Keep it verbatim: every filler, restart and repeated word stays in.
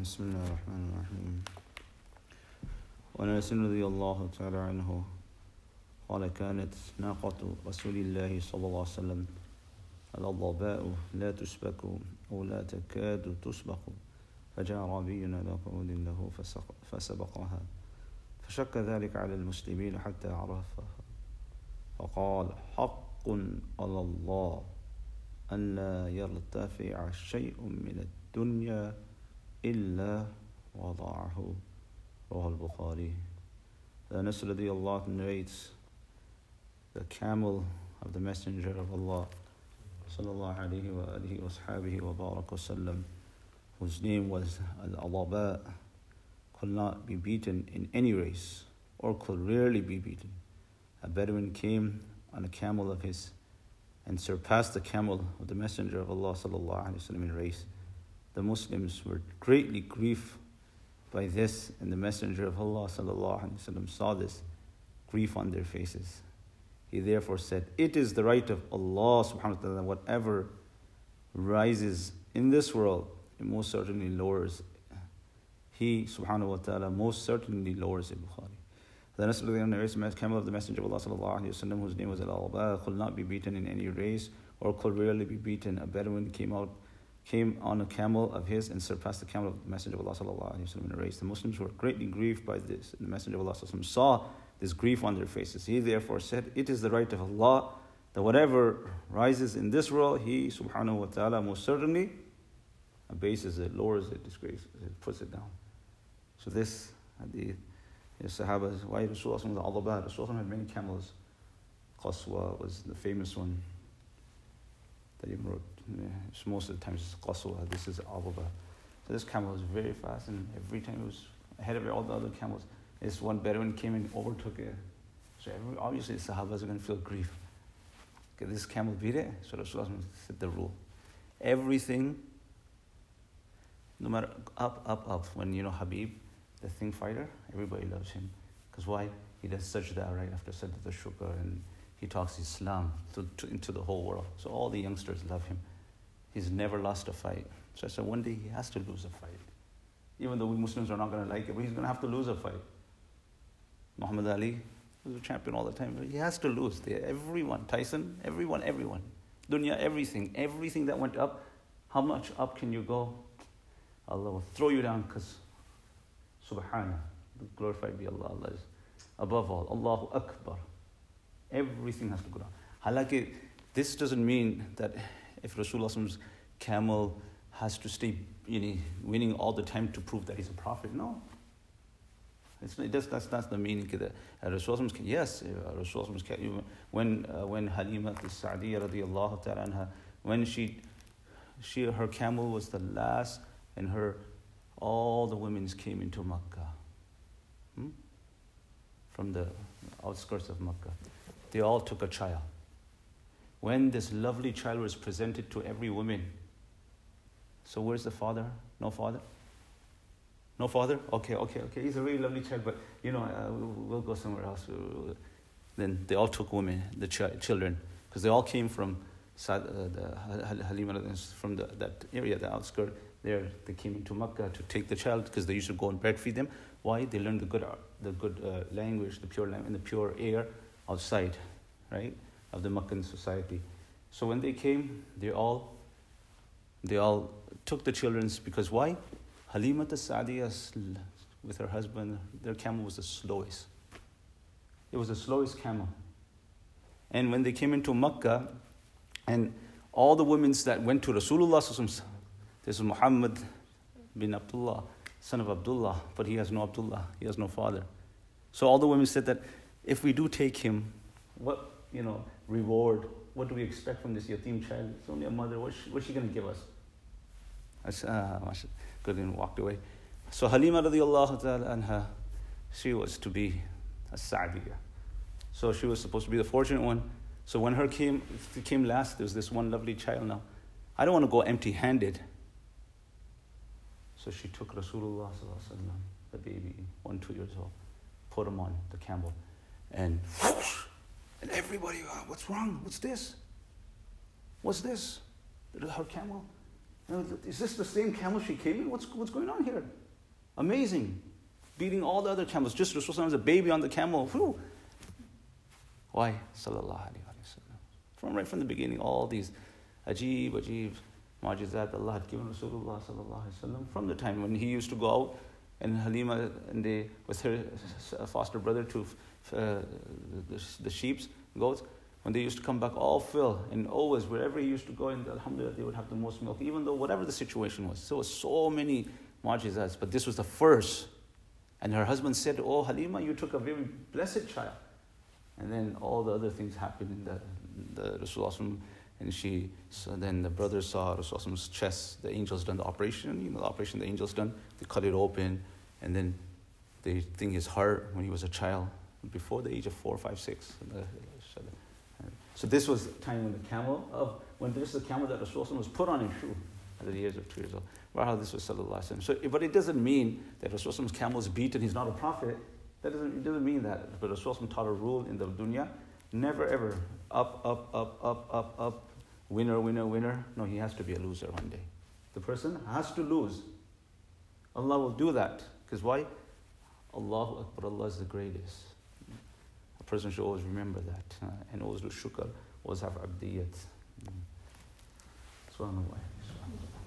بسم الله الرحمن الرحيم. وعن أنس رضي الله تعالى عنه قال كانت ناقة رسول الله صلى الله عليه وسلم الضباء لا تسبك أو لا تكاد تسبق، فجاء أعرابي إلى قعود له فسبقها، فشك ذلك على المسلمين حتى عرفها، فقال حق على الله أن لا يرتفع شيء من الدنيا إلا وضعه. رواه al-Bukhari. Anas radiallahu anhu narrates, the camel of the Messenger of Allah sallallahu alayhi wa alihi wa sahbihi wa barak wa sallam, whose name was Al-Alaba, could not be beaten in any race, or could rarely be beaten. A Bedouin came on a camel of his and surpassed the camel of the Messenger of Allah sallallahu alayhi wa sallam in race. The Muslims were greatly grieved by this, and the Messenger of Allah sallallahu alayhi wa sallam saw this grief on their faces. He therefore said, it is the right of Allah subhanahu wa ta'ala, whatever rises in this world, it most certainly lowers. He subhanahu wa ta'ala most certainly lowers it. Bukhari. The Anas narrates the camel of the Messenger of Allah sallallahu alayhi wa sallam, whose name was Al-Alaba, could not be beaten in any race, or could rarely be beaten. A Bedouin came out came on a camel of his and surpassed the camel of the Messenger of Allah sallallahu alayhi wa sallam in a race. The Muslims were greatly grieved by this, and the Messenger of Allah sallallahu alayhi wa sallam saw this grief on their faces. He therefore said, it is the right of Allah that whatever rises in this world, He subhanahu wa ta'ala most certainly abases it, lowers it, disgraces it, puts it down. So this hadith, the Sahabas, why Rasulullah was al-Alaba. Rasulullah had many camels. Qaswa was the famous one that he wrote. Most of the times it's Qaswa, this is Alaba. So this camel was very fast, and every time it was ahead of all the other camels. This one Bedouin came and overtook it. So every, obviously the Sahabas are going to feel grief. Okay, this camel beat it. So Rasulullah said the rule. Everything, no matter, up, up, up. When, you know, Habib, the thing fighter, everybody loves him. Because why? He does sajda right after sajda shukr, and he talks Islam to, to, into the whole world. So all the youngsters love him. He's never lost a fight. So I said, one day he has to lose a fight. Even though we Muslims are not going to like it, but he's going to have to lose a fight. Muhammad Ali was a champion all the time, but he has to lose. They, everyone, Tyson, everyone, everyone. Dunya, everything, everything that went up, how much up can you go? Allah will throw you down, because Subhanallah, glorified be Allah, Allah is above all. Allahu Akbar. Everything has to go down. Halaki, this doesn't mean that if Rasulullah's camel has to stay, you know, winning all the time to prove that he's a prophet. No. It's, it does, that's, that's the meaning. Uh, Rasulullah's, yes, uh, Rasulullah's, when uh, when Halima al-Sa'diyya radiyallahu ta'ala anha, when she, she, her camel was the last, and her, all the women came into Makkah. Hmm? From the outskirts of Makkah. They all took a child. When this lovely child was presented to every woman, so where's the father? No father? No father? Okay, okay, okay. He's a really lovely child, but you know, uh, we'll, we'll go somewhere else. Then they all took women, the ch- children, because they all came from uh, the Halima, from the, that area, the outskirt. There, they came into Makkah to take the child, because they used to go and breastfeed them. Why? They learned the good, the good uh, language, the pure language, and the pure air outside, right, of the Meccan society. So when they came, they all, they all took the children's, because why? Halima al-Sa'diyya, with her husband, their camel was the slowest. It was the slowest camel. And when they came into Makkah, and all the women that went to Rasulullah, this is Muhammad bin Abdullah, son of Abdullah, but he has no Abdullah, he has no father. So all the women said that if we do take him, what, you know, reward, what do we expect from this yatim child? It's only a mother, what's she, what's she going to give us? I said, ah, good, and walked away. So Halima radiallahu ta'ala anha, she was to be a Sa'diyya. So she was supposed to be the fortunate one. So when her came, came last, there was this one lovely child now. I don't want to go empty-handed. So she took Rasulullah sallallahu alaihi wasallam, the baby, one, two years old, put him on the camel, and whoosh, and everybody, oh, what's wrong? What's this? What's this? Her camel? Is this the same camel she came in? What's, what's going on here? Amazing. Beating all the other camels. Just Rasulullah was a baby on the camel. Whew. Why? Sallallahu alayhi wa sallam. From right from the beginning, all these ajib, ajib, majizat Allah had given Rasulullah sallallahu alayhi wa sallam from the time when he used to go out and Halima and they, with her foster brother to uh, the, the sheep, goats, when they used to come back all full, and always wherever he used to go, and alhamdulillah, they would have the most milk, even though whatever the situation was. So so many majizats, but this was the first. And her husband said, "Oh Halima, you took a very blessed child." And then all the other things happened in the, the Rasulullah, and she, so then the brothers saw Rasulullah's chest, the angels done the operation, you know, the operation the angels done, they cut it open, and then they think his heart when he was a child, before the age of four, five, six. So this was the time when the camel of, when this is the camel that Rasulullah was put on in shoe at the age of two years old. Wow, this was sallallahu alaihi wasallam. So, but it doesn't mean that Rasulullah's camel is beaten, he's not a prophet. That doesn't, it doesn't mean that. But Rasulullah taught a rule in the dunya, never ever up, up, up, up, up, up, winner, winner, winner. No, he has to be a loser one day. The person has to lose. Allah will do that. Because why? Allahu Akbar, Allah is the greatest. A person should always remember that. Uh, and always do shukr, always have abdiyat. Mm. Subhanallah. Subhanallah.